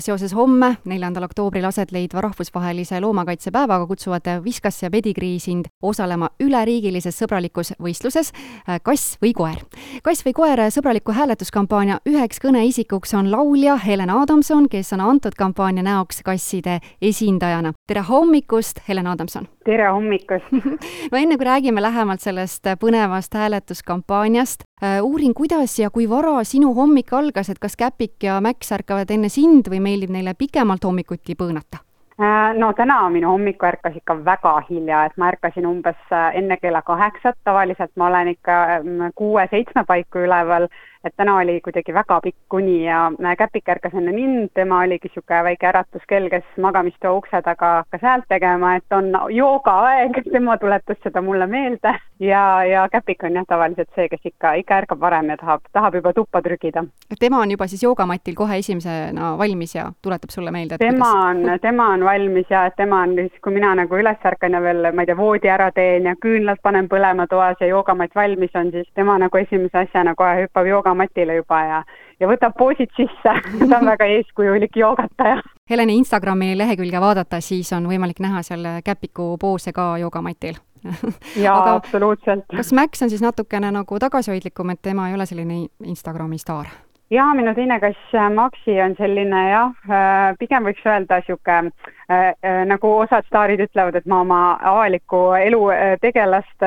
Seoses homme, 4. oktoobril aset leidva rahvusvahelise loomakaitsepäevaga kutsuvad Whiskas ja Pedigree sind osalema üleriigilises sõbralikus võistluses Kass või koer. Kass või koer sõbraliku hääletuskampaania üheks kõneisikuks on laulja Helen Adamson, kes on antud kampaania näoks kasside esindajana. Tere hommikust, Helen Adamson! Tere hommikust! No enne kui räägime lähemalt sellest põnevast hääletuskampaaniast, uurin, kuidas ja kui vara sinu hommik algas, et kas Käpik ja Mäks ärkavad enne sind või meeldib neile pikemalt hommikuti põõnata? No täna minu hommiku ärkas ikka väga hilja, et ma ärkasin umbes enne kella 8, tavaliselt ma olen ikka 6-7 paiku üleval, et täna oli kuidagi väga pikk uni ja Käpik ärkas enne mind, tema oligi siuke väike äratuskell, kes magamistoa ukse taga hakkas häält tegema, et on joogaaeg, tema tuletas seda mulle meelde ja Käpik on jah tavaliselt see, kes ikka ärkab varem ja tahab juba tuppa trügida. Tema on juba siis joogamatil kohe esimesena valmis ja tuletab sulle meelde, et tema on valmis ja et tema on siis, kui mina nagu üles ärkan ja veel, ma ei tea, voodi ära teen ja küünlad panen põlema toas ja joogamatt valmis on, siis tema nagu esimese asjana kohe hüppab joogamatile juba ja võtab poosid sisse. Ta on väga eeskujulik joogataja. Heleni Instagrami lehekülge vaadata, siis on võimalik näha seal Käpiku poose ka joogamatil. Jaa, absoluutselt. Kas Mäks on siis natukene nagu tagasihoidlikum, et tema ei ole selline Instagrami staar? Jaa, minu teine kass Maxi on selline pigem võiks öelda siuke, nagu osad staarid ütlevad, et ma oma avaliku elu tegelast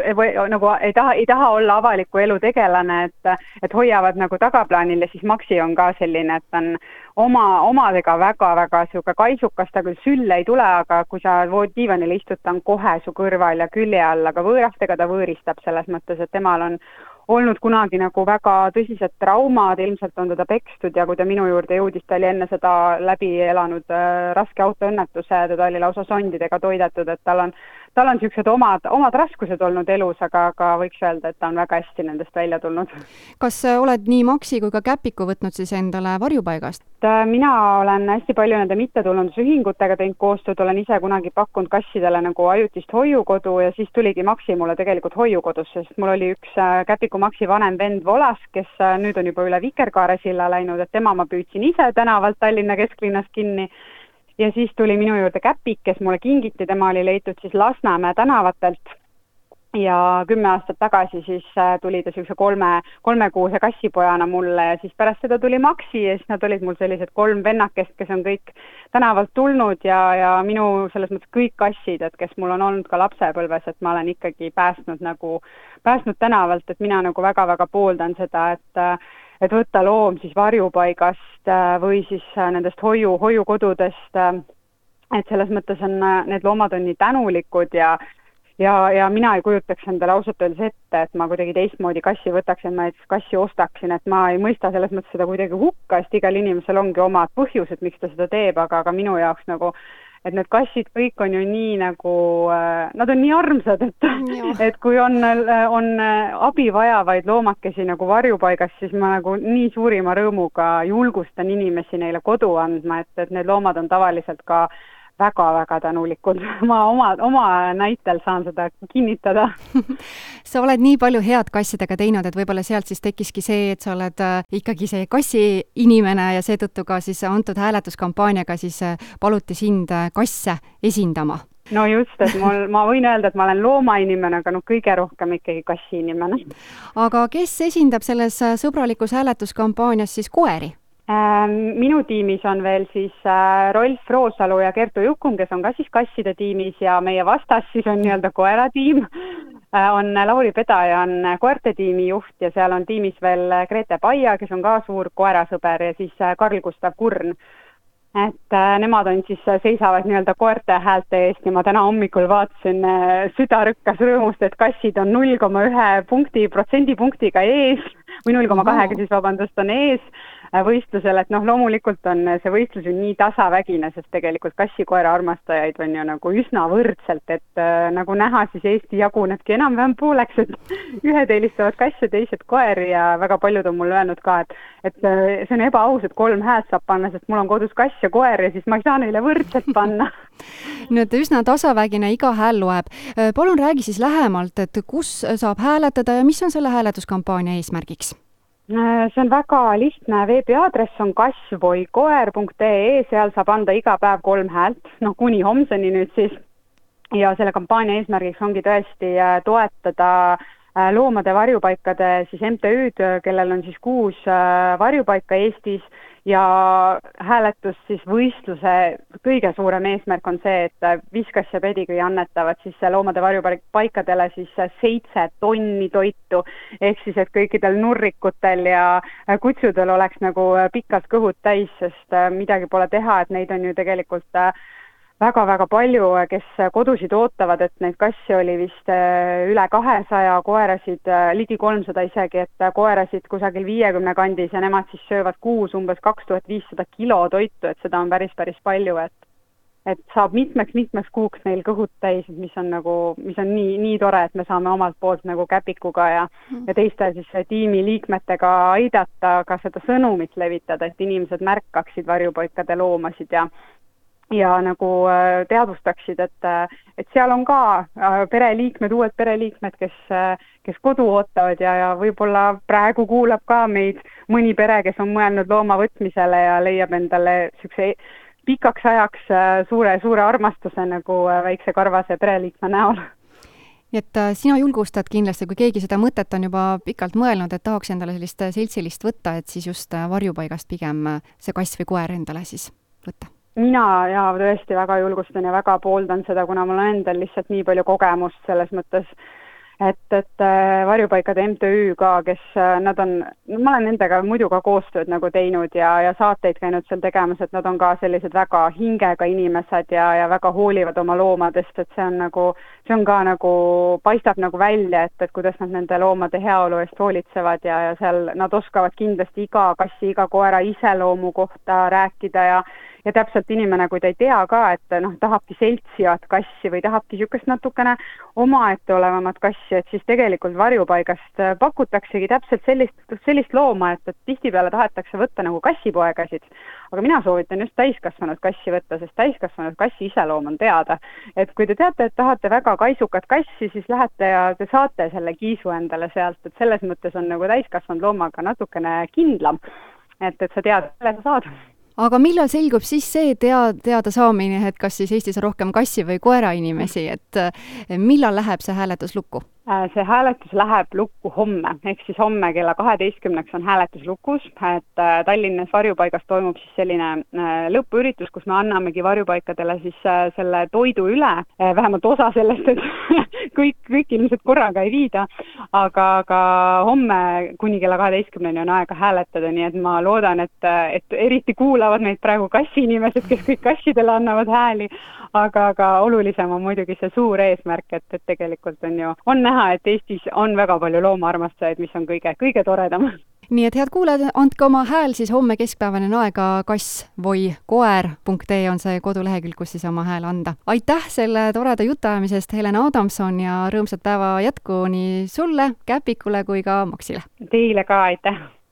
ei taha olla avaliku elu tegelane, et hoiavad nagu tagaplaanil ja siis Maxi on ka selline, et on omadega väga-väga siuke kaisukas, ta küll sülle ei tule, aga kui sa diivanile istud, ta on kohe su kõrval ja külje all, aga võõrastega ta võõristab selles mõttes, et temal on olnud kunagi nagu väga tõsised traumad, ilmselt on teda pekstud ja kui ta minu juurde jõudis, ta oli enne seda läbi elanud raske autoõnnetuse, teda oli lausa sondidega toidetud, et tal on siuksed omad raskused olnud elus, aga võiks öelda, et ta on väga hästi nendest välja tulnud. Kas oled nii Maxi kui ka Käpiku võtnud siis endale varjupaigast? Mina olen hästi palju nende mittetulundusühingutega teinud koostööd, olen ise kunagi pakkunud kassidele nagu ajutist hoiukodu ja siis tuligi Maxi mulle tegelikult hoiukodusse, sest mul oli üks Käpiku Maxi vanem vend Volas, kes nüüd on juba üle Vikerkaare silla läinud, et tema ma püüdsin ise tänavalt Tallinna kesklinnas kinni. Ja siis tuli minu juurde Käpik, kes mulle kingiti, tema oli leitud siis Lasnamäe tänavatelt ja 10 aastat tagasi siis tuli ta siukse 3-kuuse kassipojana mulle ja siis pärast seda tuli Maxi ja siis nad olid mul sellised 3 vennakest, kes on kõik tänavalt tulnud ja minu selles mõttes kõik kassid, et kes mul on olnud ka lapsepõlves, et ma olen ikkagi päästnud tänavalt, et mina nagu väga-väga pooldan seda, et võtta loom siis varjupaigast või siis nendest hoiukodudest, et selles mõttes on need loomad on nii tänulikud ja mina ei kujutaks endale ausalt öeldes ette, et ma kuidagi teistmoodi kassi võtaksin, ma kassi ostaksin, et ma ei mõista selles mõttes seda kuidagi hukka, sest igal inimesel ongi omad põhjused, miks ta seda teeb, aga minu jaoks nagu et need kassid kõik on ju nii nagu, nad on nii armsad, et kui on abi vajavaid loomakesi nagu varjupaigas, siis ma nagu nii suurima rõõmuga julgustan inimesi neile kodu andma, et need loomad on tavaliselt ka väga-väga tänulikud. Ma oma näitel saan seda kinnitada. Sa oled nii palju head kassidega teinud, et võib-olla sealt siis tekkiski see, et sa oled ikkagi see kassi inimene ja seetõttu ka siis antud hääletuskampaaniaga siis paluti sind kasse esindama. No just, et ma võin öelda, et ma olen loomainimene, aga kõige rohkem ikkagi kassi inimene. Aga kes esindab selles sõbralikus hääletuskampaanias siis koeri? Minu tiimis on veel siis Rolf Roosalu ja Kertu Jukun, kes on ka siis kasside tiimis ja meie vastas siis on nii-öelda koeratiim. On Lauri Pedaja on koerte tiimi juht ja seal on tiimis veel Grete Paia, kes on ka suur koerasõber ja siis Karl Gustav Kurn. Et nemad on siis seisavad nii-öelda koerte häälte eest ja ma täna hommikul vaatasin süda rükkas rõõmust, et kassid on 0,1 protsendipunktiga ees või 0,2 siis vabandust on ees võistlusel, et loomulikult on see võistlus ju nii tasavägine, sest tegelikult kassi-koera armastajaid on ju nagu üsna võrdselt, et nagu näha, siis Eesti jagunebki enam-vähem pooleks, et ühed eelistavad kasse, teised koeri ja väga paljud on mulle öelnud ka, et see on ebaaus, et 3 häält saab panna, sest mul on kodus kass ja koer ja siis ma ei saa neile võrdselt panna. Nüüd üsna tasavägine, iga hääl loeb. Palun räägi siis lähemalt, et kus saab hääletada ja mis on selle hääletuskampaania eesmärgiks? See on väga lihtne, veebiaadress on kassvoikoer.ee, seal saab anda iga päev 3 häält, kuni homseni nüüd siis. Ja selle kampaania eesmärgiks ongi tõesti toetada loomade varjupaikade siis MTÜ-d, kellel on siis 6 varjupaika Eestis ja hääletus siis võistluse kõige suurem eesmärk on see, et Whiskas ja Pedigree annetavad siis loomade varjupaikadele siis 7 tonni toitu, ehk siis, et kõikidel nurrikutel ja kutsudel oleks nagu pikalt kõhud täis, sest midagi pole teha, et neid on ju tegelikult väga-väga palju, kes kodusid ootavad, et neid kasse oli vist üle 200, koerasid ligi 300 isegi, et koerasid kusagil 50 kandis ja nemad siis söövad kuus umbes 2500 kilo toitu, et seda on päris palju, et saab mitmeks kuuks neil kõhud täis, mis on nii tore, et me saame omalt poolt nagu Käpikuga ja teiste siis tiimi liikmetega aidata ka seda sõnumit levitada, et inimesed märkaksid varjupaikade loomasid ja nagu teadvustaksid, et seal on ka pereliikmed, uued pereliikmed, kes kodu ootavad ja võib-olla praegu kuulab ka meid mõni pere, kes on mõelnud looma võtmisele ja leiab endale sükse pikaks ajaks suure armastuse nagu väikse karvase pereliikme näol. Nii et sina julgustad kindlasti, kui keegi seda mõtet on juba pikalt mõelnud, et tahaks endale sellist seltsilist võtta, et siis just varjupaigast pigem see kass või koer endale siis võtta. Mina tõesti väga julgustan ja väga pooldan seda, kuna mul on endal lihtsalt nii palju kogemust selles mõttes, et varjupaikade MTÜ ka, kes nad on, ma olen nendega muidu ka koostööd nagu teinud ja saateid käinud seal tegemas, et nad on ka sellised väga hingega inimesed ja väga hoolivad oma loomadest, et see on ka nagu, paistab nagu välja, et kuidas nad nende loomade heaolu eest hoolitsevad ja seal nad oskavad kindlasti iga kassi, iga koera iseloomu kohta rääkida ja täpselt inimene, kui ta ei tea ka, et tahabki seltsivat kassi või tahabki niisugust natukene omaette olevamat kassi, et siis tegelikult varjupaigast pakutaksegi täpselt sellist looma, et tihtipeale tahetakse võtta nagu kassipoegasid. Aga mina soovitan just täiskasvanud kassi võtta, sest täiskasvanud kassi iseloom on teada. Et kui te teate, et tahate väga kaisukat kassi, siis lähete ja te saate selle kiisu endale sealt, et selles mõttes on nagu täiskasvanud loomaga natukene kindlam, et sa tead, kelle sa saad. Aga millal selgub siis see teada saamine, et kas siis Eestis on rohkem kassi või koera inimesi, et millal läheb see hääletus lukku? See hääletus läheb lukku homme, ehk siis homme kella 12 on hääletus lukus, et Tallinnas varjupaigas toimub siis selline lõpuüritus, kus me annamegi varjupaikadele siis selle toidu üle, vähemalt osa sellest, et kõik inimesed korraga ei viida, aga homme kuni kella 12 on aega hääletada, nii et ma loodan, et eriti kuulavad meid praegu kassiinimesed, kes kõik kassidele annavad hääli, aga olulisem on muidugi see suur eesmärk, et tegelikult on näha, et Eestis on väga palju loomaarmastajaid, mis on kõige toredam. Nii et head kuulajad, andke oma hääl siis homme keskpäevane aega kassvoikoer.ee on see kodulehekülg, kus siis oma hääl anda. Aitäh selle toreda jutuajamisest, Helena Adamson, ja rõõmsat päeva jätku nii sulle, Käpikule kui ka Maxile. Teile ka aitäh!